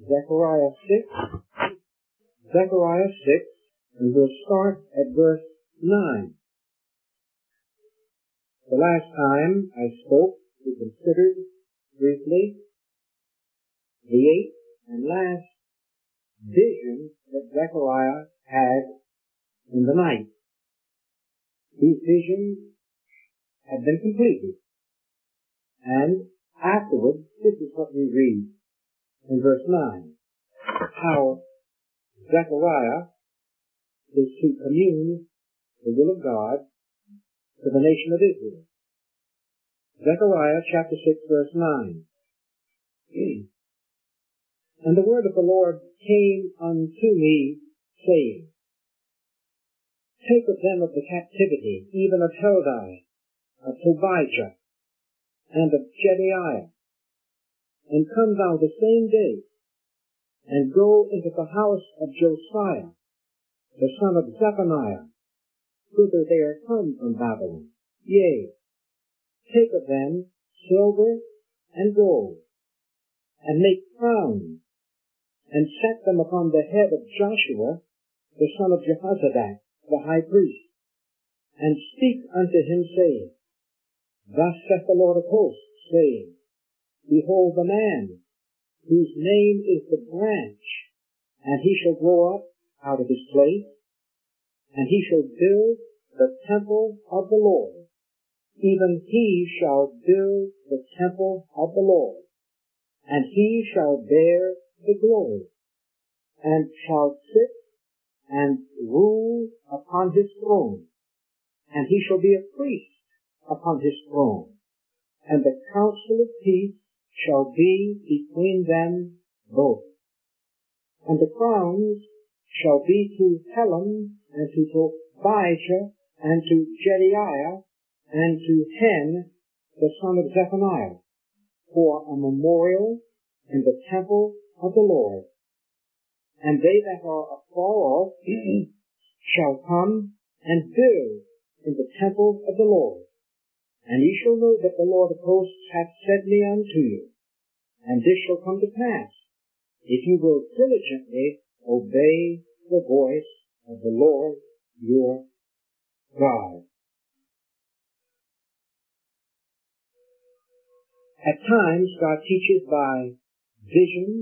Zechariah 6. Zechariah 6, and we'll start at verse 9. The last time I spoke, we considered briefly the eighth and last vision that Zechariah had in the night. These visions had been completed. And afterwards, this is what we read in verse 9. How Zechariah is to commune the will of God to the nation of Israel. Zechariah chapter 6 verse 9. And the word of the Lord came unto me, saying, Take of them of the captivity, even of Heldai, of Tobijah, and of Jedaiah, and come thou the same day, and go into the house of Josiah, the son of Zephaniah, whither they are come from Babylon. Yea, take of them silver and gold, and make crowns, and set them upon the head of Joshua, the son of Jehozadak, the high priest, and speak unto him, saying, Thus saith the Lord of hosts, saying, Behold the man, whose name is the branch, and he shall grow up out of his place, and he shall build the temple of the Lord. Even he shall build the temple of the Lord, and he shall bear the glory, and shall sit and rule upon his throne, and he shall be a priest upon his throne, and the counsel of peace shall be between them both. And the crowns shall be to Helem, and to Tobijah, and to Jedaiah, and to Hen, the son of Zephaniah, for a memorial in the temple of the Lord. And they that are afar off shall come and build in the temple of the Lord. And ye shall know that the Lord of hosts hath sent me unto you. And this shall come to pass, if you will diligently obey the voice of the Lord your God. At times, God teaches by visions.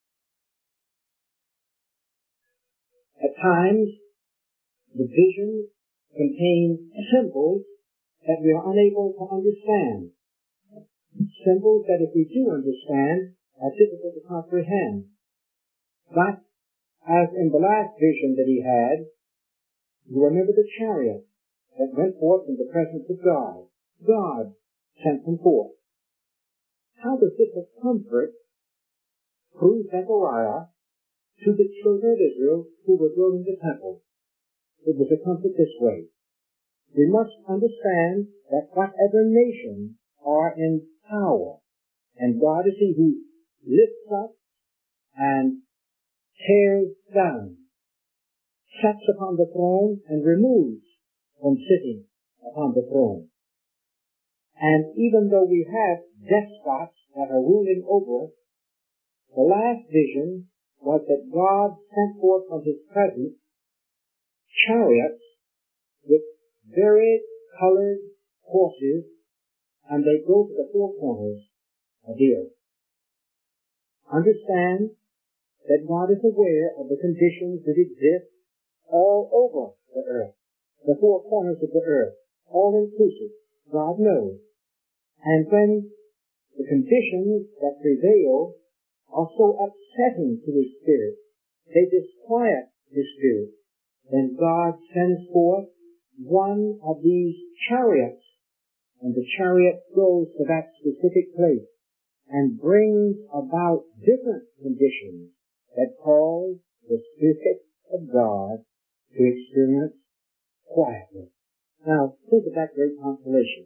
At times, the visions contain symbols that we are unable to understand. Symbols that, if we do understand, are difficult to comprehend. But, as in the last vision that he had, you remember the chariot that went forth in the presence of God. God sent them forth. How does this comfort through Zechariah to the children of Israel who were building the temple? It was a comfort this way. We must understand that whatever nations are in power, and God is he who lifts up and tears down, sets upon the throne and removes from sitting upon the throne. And even though we have despots that are ruling over us, the last vision was that God sent forth from his presence chariots with varied colored horses, and they go to the four corners of the earth. Understand that God is aware of the conditions that exist all over the earth, the four corners of the earth, all inclusive. God knows. And when the conditions that prevail are so upsetting to his spirit, they disquiet his spirit, then God sends forth one of these chariots, and the chariot goes to that specific place and brings about different conditions that cause the Spirit of God to experience quietness. Now, think of that great consolation.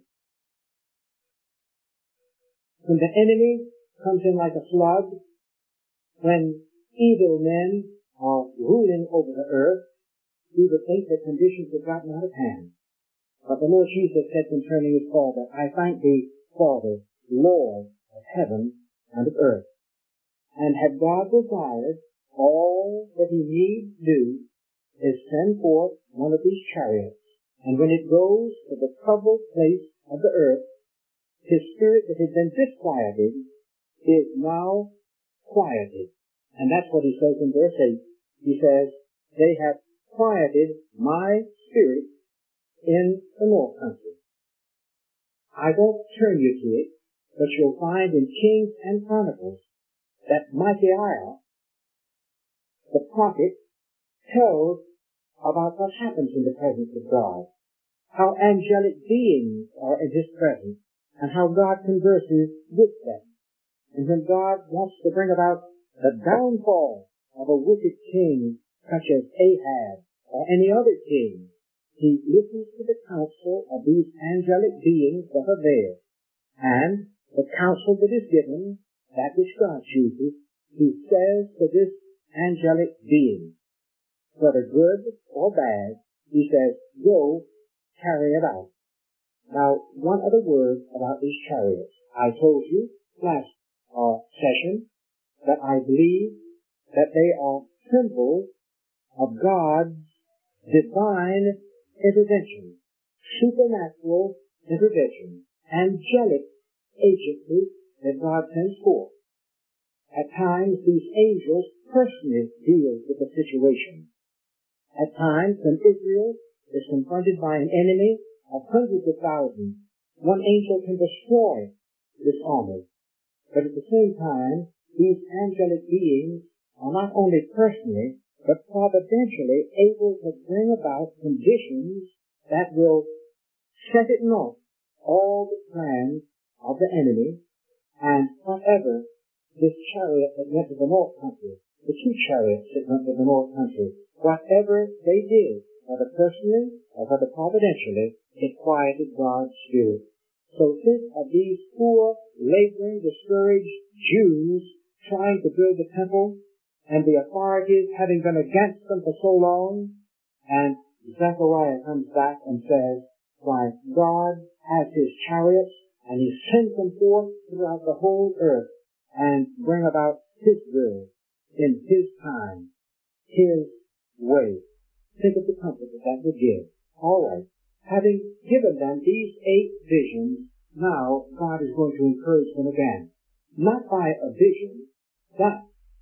When the enemy comes in like a flood, when evil men are ruling over the earth, we would think that conditions have gotten out of hand. But the Lord Jesus said concerning his Father, I thank thee, Father, Lord of heaven and of earth. And had God desired, all that he need do is send forth one of these chariots, and when it goes to the troubled place of the earth, his spirit that had been disquieted is now quieted. And that's what he says in verse 8. He says, they have quieted my spirit in the north country. I won't turn you to it, but you'll find in Kings and Chronicles that Micaiah, the prophet, tells about what happens in the presence of God, how angelic beings are in his presence, and how God converses with them. And when God wants to bring about the downfall of a wicked king such as Ahab or any other king, he listens to the counsel of these angelic beings that are there. And the counsel that is given, that which God chooses, he says to this angelic being, whether good or bad, he says, go, carry it out. Now, one other word about these chariots. I told you last session that I believe that they are symbols of God's divine intervention, supernatural intervention, angelic agency that God sends forth. At times, these angels personally deal with the situation. At times, when Israel is confronted by an enemy of hundreds of thousands, one angel can destroy this army. But at the same time, these angelic beings are not only personally, but providentially able to bring about conditions that will set at naught all the plans of the enemy, and whatever this chariot that went to the north country, the two chariots that went to the north country, whatever they did, whether personally or whether providentially, it quieted God's spirit. So think of these poor, laboring, discouraged Jews trying to build the temple, and the authorities having been against them for so long, and Zechariah comes back and says, why, God has his chariots, and he sends them forth throughout the whole earth, and bring about his will, in his time, his way. Think of the comfort that that would give. All right. Having given them these 8 visions, now God is going to encourage them again. Not by a vision, but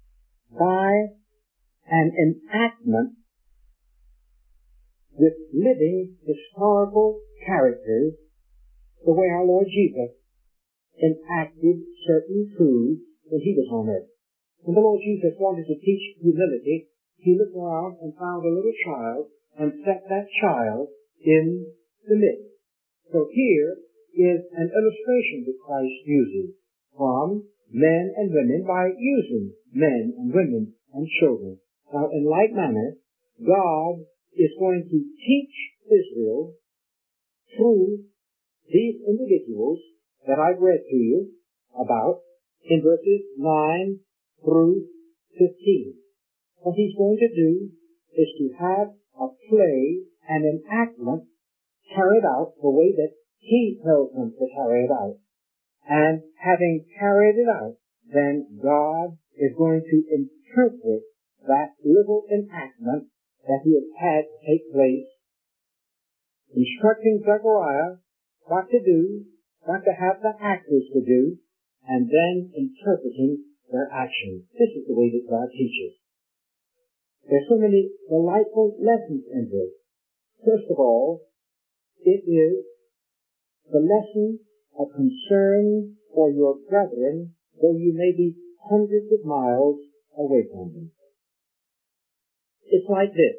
by an enactment with living historical characters, the way our Lord Jesus enacted certain truths when he was on earth. When the Lord Jesus wanted to teach humility, he looked around and found a little child and set that child in the midst. So here is an illustration that Christ uses from men and women by using men and women and children. Now, in like manner, God is going to teach Israel through these individuals that I've read to you about in verses 9 through 15. What he's going to do is to have a play, an enactment, carried out the way that he tells them to carry it out. And having carried it out, then God is going to interpret that little enactment that he has had take place, instructing Zechariah what to do, what to have the actors to do, and then interpreting their actions. This is the way that God teaches. There's so many delightful lessons in this. First of all, it is the lesson of concern for your brethren, though you may be hundreds of miles away from them. It's like this.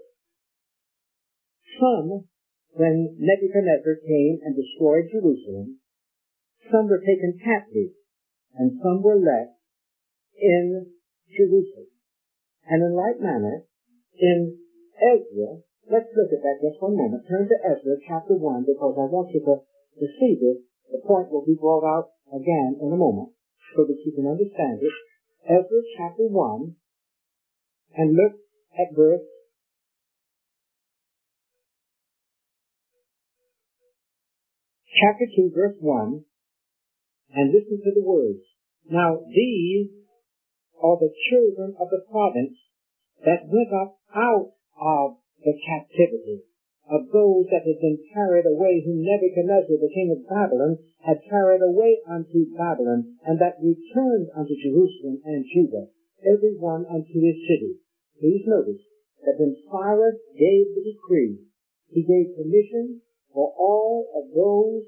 Some, when Nebuchadnezzar came and destroyed Jerusalem, some were taken captive, and some were left in Jerusalem. And in like manner, in Ezra, let's look at that just one moment. Turn to Ezra chapter 1, because I want you to see this. The point will be brought out again in a moment, so that you can understand it. Ezra chapter 1, and look at verse chapter 2, verse 1, and listen to the words. Now these are the children of the province that went up out of the captivity, of those that had been carried away, whom Nebuchadnezzar, the king of Babylon, had carried away unto Babylon, and that returned unto Jerusalem and Judah, every one unto his city. Please notice that when Cyrus gave the decree, he gave permission for all of those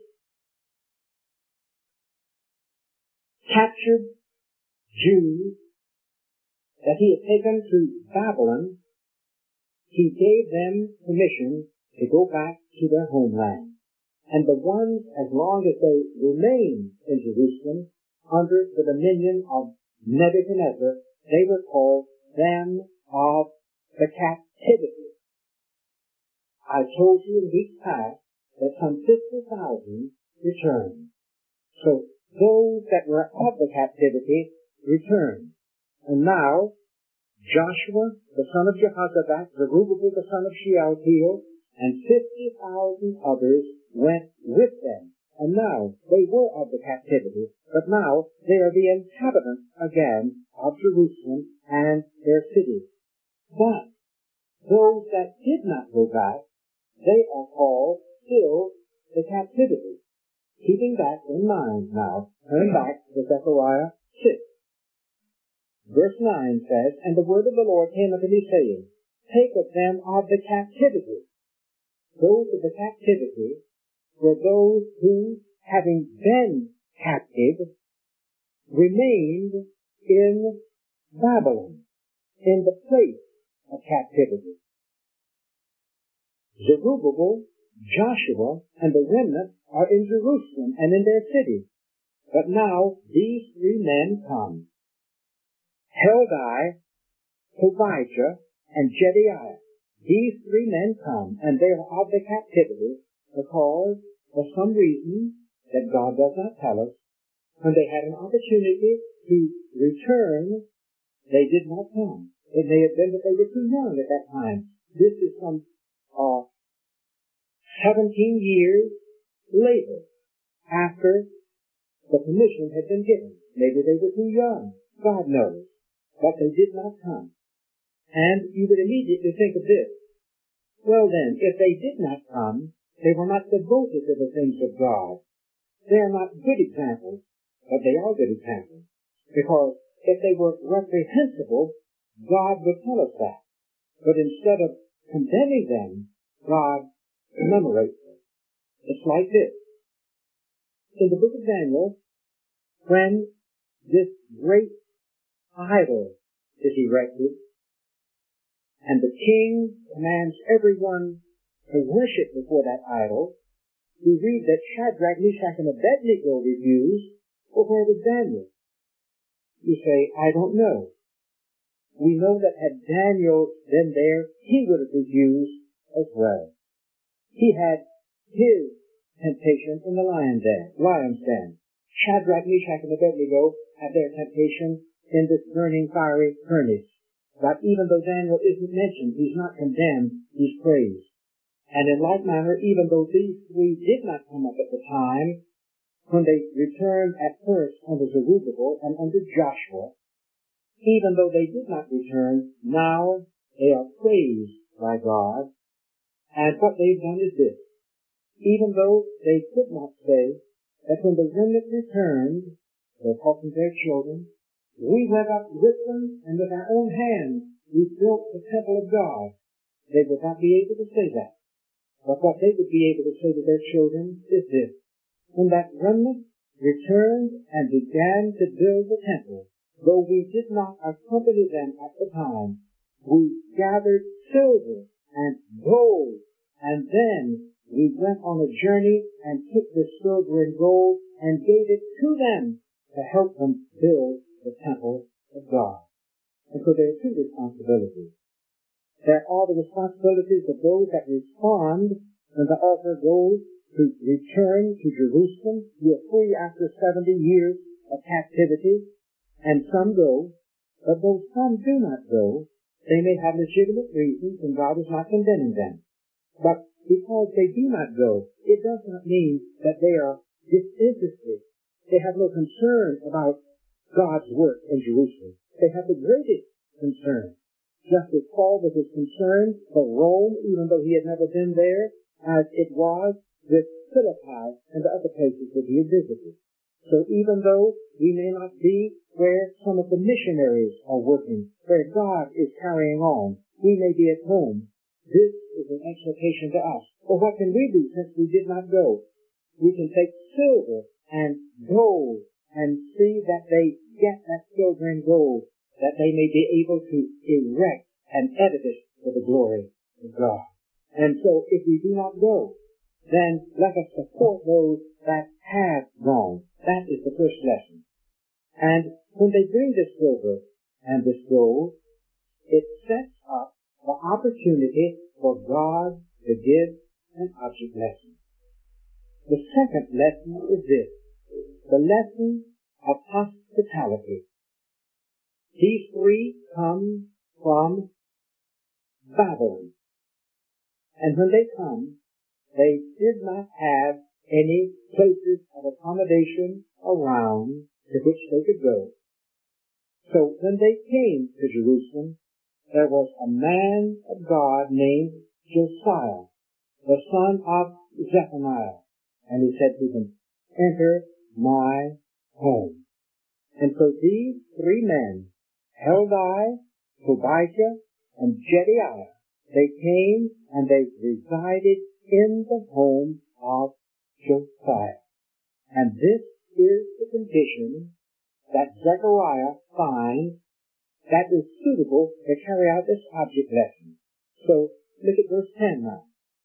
captured Jews that he had taken to Babylon. He gave them permission to go back to their homeland. And the ones, as long as they remained in Jerusalem under the dominion of Nebuchadnezzar, they were called them of the captivity. I told you in weeks past that some 50,000 returned. So those that were of the captivity returned. And now Joshua, the son of Jehozadak, Zerubbabel, the son of Shealtiel, and 50,000 others went with them. And now they were of the captivity, but now they are the inhabitants again of Jerusalem and their cities. But those that did not go back, they are called still the captivity. Keeping that in mind now, turn back to Zechariah 6. Verse 9 says, And the word of the Lord came unto me, saying, Take of them of the captivity. Those of the captivity were those who, having been captive, remained in Babylon, in the place of captivity. Zerubbabel, Joshua, and the remnant are in Jerusalem and in their city. But now these three men come, Heldai, Tobijah, and Jediah. These three men come, and they are of the captivity, because for some reason that God does not tell us, when they had an opportunity to return, they did not come. It may have been that they were too young at that time. This is some 17 years later, after the permission had been given. Maybe they were too young. God knows. But they did not come. And you would immediately think of this. Well then, if they did not come, they were not devoted to the things of God. They are not good examples, but they are good examples. Because if they were reprehensible, God would tell us that. But instead of condemning them, God commemorates them. It's like this. In the book of Daniel, when this great idol is erected, and the king commands everyone to worship before that idol, we read that Shadrach, Meshach, and Abednego refused. Well, where was Daniel? You say, I don't know. We know that had Daniel been there, he would have refused as well. He had his temptation in the lion's den. Shadrach, Meshach, and Abednego had their temptation in this burning fiery furnace. But even though Daniel isn't mentioned, he's not condemned, he's praised. And in like manner, even though these three did not come up at the time, when they returned at first under Zerubbabel and under Joshua, even though they did not return, now they are praised by God. And what they've done is this. Even though they could not say that when the remnant returned, they're talking to their children, we went up with them, and with our own hands we built the temple of God. They would not be able to say that. But what they would be able to say to their children is this. When that remnant returned and began to build the temple, though we did not accompany them at the time, we gathered silver and gold, and then we went on a journey and took the silver and gold and gave it to them to help them build the temple of God. And so there are two responsibilities. There are the responsibilities of those that respond when the author goes to return to Jerusalem. You are free after 70 years of captivity, and some go. But though some do not go, they may have legitimate reasons, and God is not condemning them. But because they do not go, it does not mean that they are disinterested. They have no concern about God's work in Jerusalem. They have the greatest concern. Just as Paul was as concerned for Rome, even though he had never been there, as it was with Philippi and the other places that he had visited. So even though we may not be where some of the missionaries are working, where God is carrying on, we may be at home. This is an exhortation to us. Well, what can we do since we did not go? We can take silver and gold and see that they get that silver and gold, that they may be able to erect an edifice for the glory of God. And so if we do not go, then let us support those that have gone. That is the first lesson. And when they bring this silver and this gold, it sets up the opportunity for God to give an object lesson. The second lesson is this, the lesson of hospitality. These three come from Babylon. And when they come, they did not have any places of accommodation around to which they could go. So when they came to Jerusalem, there was a man of God named Josiah, the son of Zephaniah. And he said to them, enter my home. And so these three men, Heldai, Tobijah, and Jediaiah, they came and they resided in the home of Josiah. And this is the condition that Zechariah finds that is suitable to carry out this object lesson. So, look at verse 10 now.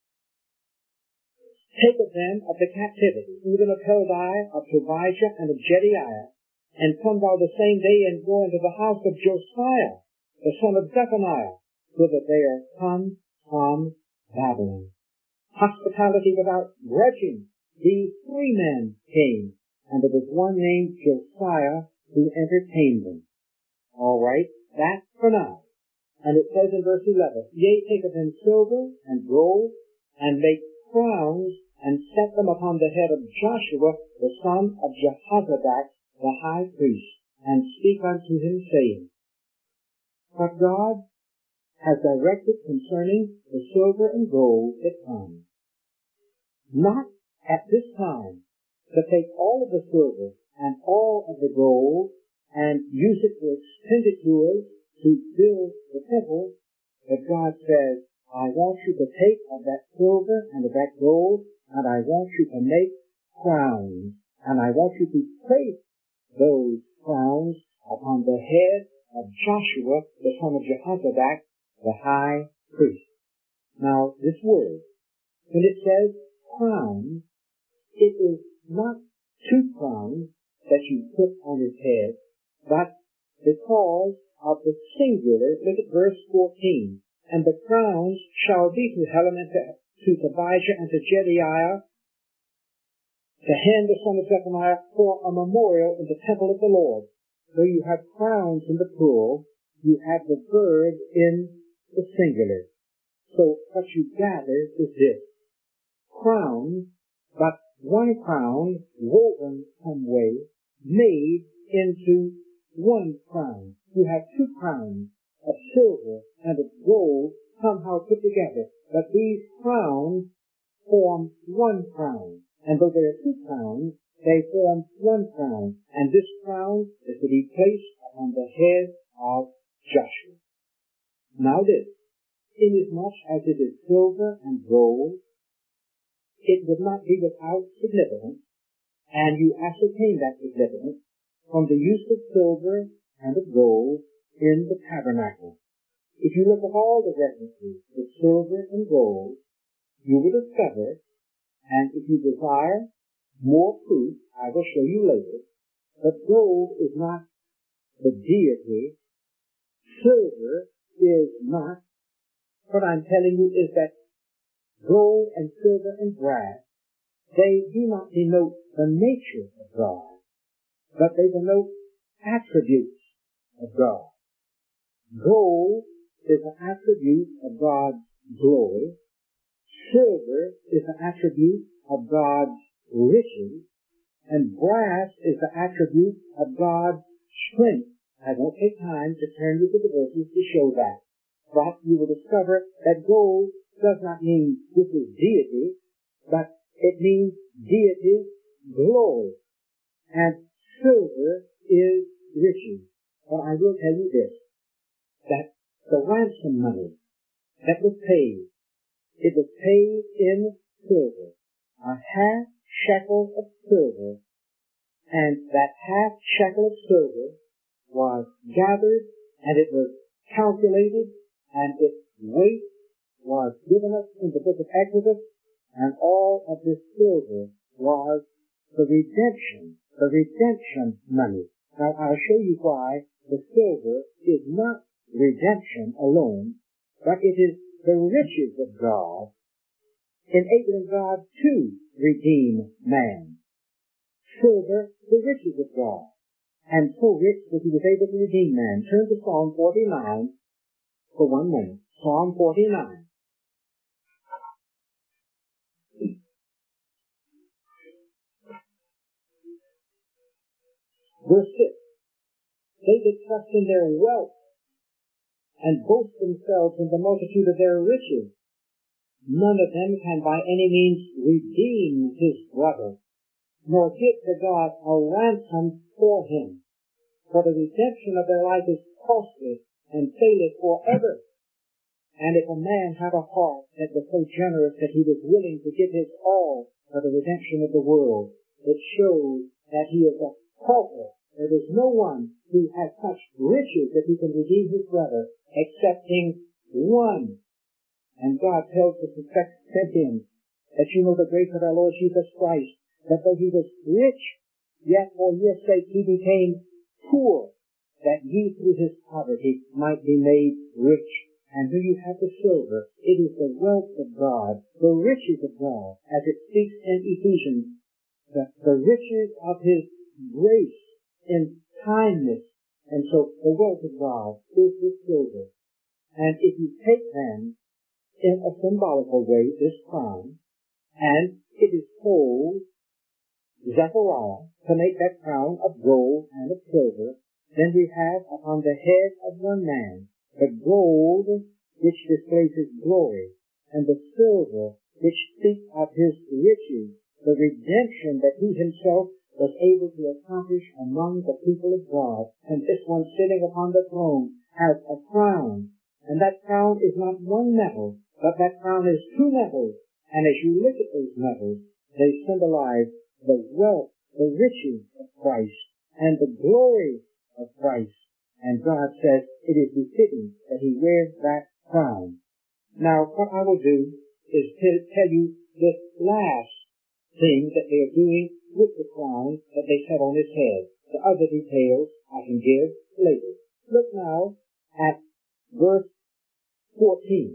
Take of them of the captivity, even of Heldai, of Tobijah, and of Jediaiah, and come thou the same day and go into the house of Josiah, the son of Zephaniah, so that they are come from Babylon. Hospitality without grudging. These three men came, and there was one named Josiah who entertained them. All right, that's for now. And it says in verse 11, yea, take of them silver and gold, and make crowns, and set them upon the head of Joshua, the son of Jehozadak, the high priest, and speak unto him, saying, what God has directed concerning the silver and gold that comes. Not at this time to take all of the silver and all of the gold and use it for expenditures to build the temple, but God says, I want you to take of that silver and of that gold, and I want you to make crowns, and I want you to place those crowns upon the head of Joshua, the son of Jehozadak, the high priest. Now, this word, when it says crown, it is not two crowns that you put on his head, but because of the singular. Look at verse 14. And the crowns shall be to Helam and to Tobijah and to Jediaiah, to Hen the son of Zephaniah, for a memorial in the temple of the Lord. Though you have crowns in the plural, you have the verb in the singular. So what you gather is this. Crowns, but one crown woven some way, made into one crown. You have two crowns of silver and of gold somehow put together. But these crowns form one crown. And though there are two crowns, they form one crown. And this crown is to be placed on the head of Joshua. Now this, inasmuch as it is silver and gold, it would not be without significance, and you ascertain that significance from the use of silver and of gold in the tabernacle. If you look at all the references to silver and gold, you will discover, and if you desire more proof, I will show you later, that gold is not the deity. Silver is not. What I'm telling you is that gold and silver and brass, they do not denote the nature of God, but they denote attributes of God. Gold is an attribute of God's glory. Silver is an attribute of God's riches. And brass is the attribute of God's strength I won't take time to turn you to the verses to show that. But you will discover that gold does not mean this is deity, but it means deity's glory. And silver is riches. But I will tell you this, that the ransom money that was paid, it was paid in silver, a half shekel of silver, and that half shekel of silver was gathered, and it was calculated, and its weight was given us in the book of Exodus, and all of this silver was the redemption money. Now I'll show you why the silver is not redemption alone, but it is the riches of God, enabling God to redeem man. Silver, the riches of God, and so rich that he was able to redeem man. Turn to Psalm 49 for 1 minute. Psalm 49. Verse 6. They that trust in their wealth and boast themselves in the multitude of their riches, none of them can by any means redeem his brother, nor give to God a ransom for him. For the redemption of their life is costly and faileth forever. And if a man have a heart that was so generous that he was willing to give his all for the redemption of the world, it shows that he is a pauper. There is no one who has such riches that he can redeem his brother, excepting one. And God tells us to accept him, that you know the grace of our Lord Jesus Christ, that though he was rich, yet for your sake he became poor, that ye through his poverty might be made rich. And do you have the silver? It is the wealth of God, the riches of God, as it speaks in Ephesians, the riches of his grace in kindness. And so the wealth of God is the silver. And if you take then, in a symbolical way, this crown, and it is told Zechariah to make that crown of gold and of silver, then we have upon the head of one man the gold which displays his glory, and the silver which speaks of his riches, the redemption that he himself was able to accomplish among the people of God. And this one sitting upon the throne has a crown, and that crown is not one metal, but that crown is 2 metals. And as you look at those metals, they symbolize the wealth, the riches of Christ, and the glory of Christ. And God says it is befitting that he wears that crown. Now, what I will do is tell you this last thing that they are doing with the crown that they set on his head. The other details I can give later. Look now at verse 14.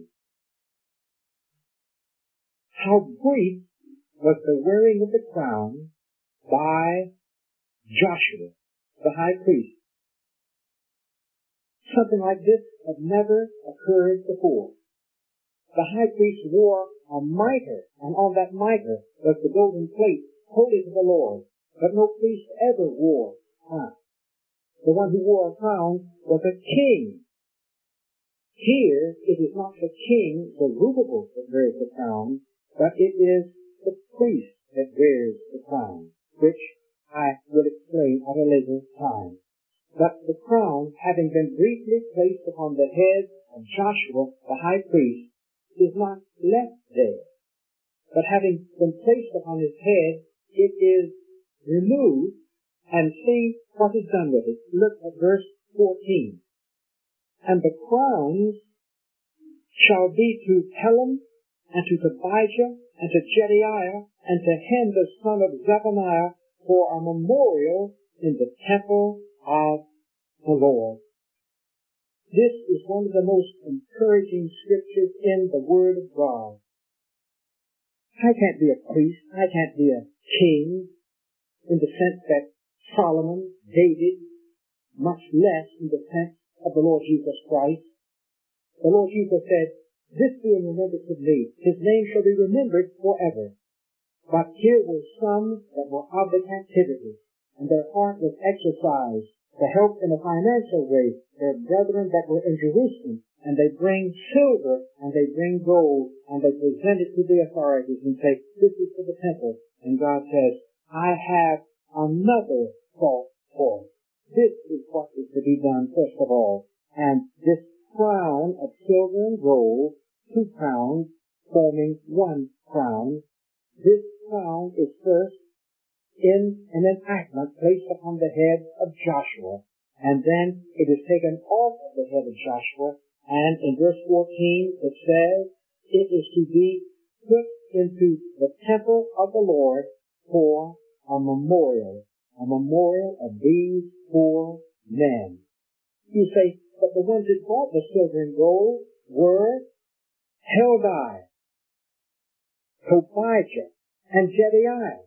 How brief was the wearing of the crown by Joshua, the high priest. Something like this had never occurred before. The high priest wore a mitre, and on that mitre was the golden plate, holy to the Lord. But no priest ever wore a crown. The one who wore a crown was a king. Here, it is not the king, the Zerubbabel, that wears the crown, but it is the priest that wears the crown, which I will explain at a later time. But the crown, having been briefly placed upon the head of Joshua, the high priest, is not left there, but having been placed upon his head, it is removed, and see what is done with it. Look at verse 14. And the crowns shall be to Helem, and to Tobijah, and to Jediaiah, and to Hen the son of Zephaniah, for a memorial in the temple of the Lord. This is one of the most encouraging scriptures in the Word of God. I can't be a priest. I can't be a king in the sense that Solomon, David, much less in the sense of the Lord Jesus Christ. The Lord Jesus said, "This be in remembrance of me. His name shall be remembered forever." But here were some that were of the captivity, and their heart was exercised to help in a financial way their brethren that were in Jerusalem, and they bring silver and they bring gold and they present it to the authorities and say, this is for the temple. And God says, I have another thought for it. This is what is to be done first of all. And this crown of silver and gold, 2 crowns forming 1 crown, this crown is first in an enactment placed upon the head of Joshua, and then it is taken off of the head of Joshua, and in verse 14 it says it is to be put into the temple of the Lord for a memorial of these 4 men. You say, but the ones who bought the silver and gold were Heldai, Tobijah, and Jedidiah.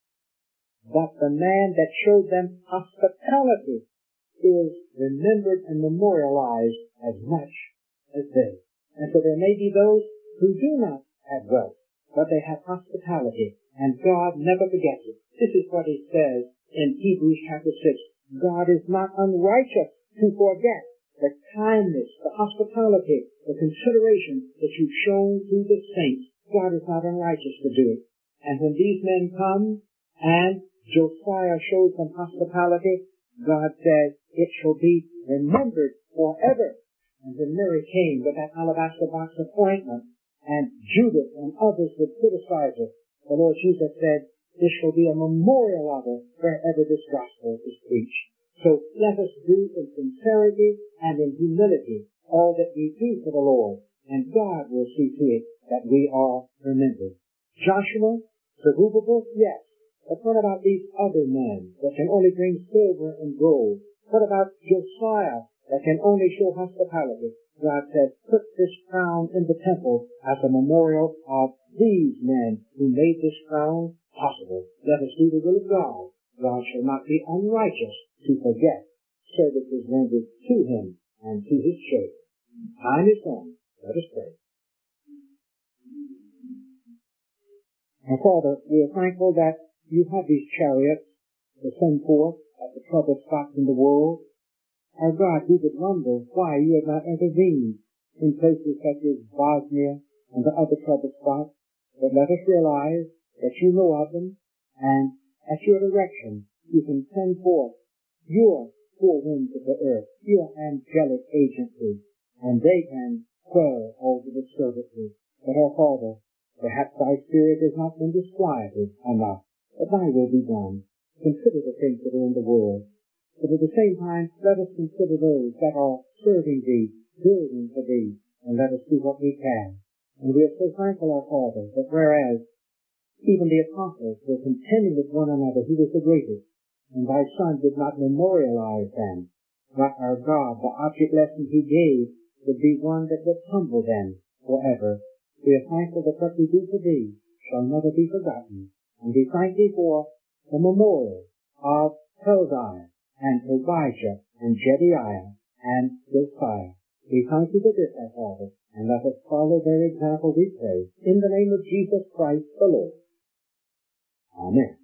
But the man that showed them hospitality is remembered and memorialized as much as they. And so there may be those who do not have wealth, but they have hospitality, and God never forgets it. This is what he says in Hebrews chapter 6. God is not unrighteous to forget the kindness, the hospitality, the consideration that you've shown to the saints. God is not unrighteous to do it. And when these men come and Josiah shows them hospitality, God says, it shall be remembered forever. And when Mary came with that alabaster box of ointment, and Judas and others would criticize her, the Lord Jesus said, this shall be a memorial of her wherever this gospel is preached. So let us do in sincerity and in humility all that we do for the Lord, and God will see to it that we are remembered. Joshua, Zerubbabel, yes. But what about these other men that can only bring silver and gold? What about Josiah that can only show hospitality? God says, put this crown in the temple as a memorial of these men who made this crown possible. Let us do the will of God. God shall not be unrighteous to forget services rendered to him and to his church. Time is gone. Let us pray. And Father, we are thankful that you have these chariots to send forth at the troubled spots in the world. Our God, we would wonder why you have not intervened in places such as Bosnia and the other troubled spots. But let us realize that you know of them, and at your direction you can send forth your 4 winds of the earth, your angelic agency, and they can quell all the disturbances. But our Father, perhaps thy spirit has not been disquieted enough. But thy will be done. Consider the things that are in the world. But at the same time, let us consider those that are serving thee, building for thee, and let us do what we can. And we are so thankful, our Father, that whereas even the apostles were contending with one another who was the greatest, and thy Son did not memorialize them, but our God, the object lesson he gave would be one that would humble them forever. We are thankful that what we do for thee shall never be forgotten. And we thank thee for the memorial of Heldai and Tobijah and Jedidiah and Josiah. We thank you for this, our Father, and let us follow their example, we pray, in the name of Jesus Christ the Lord. Amen.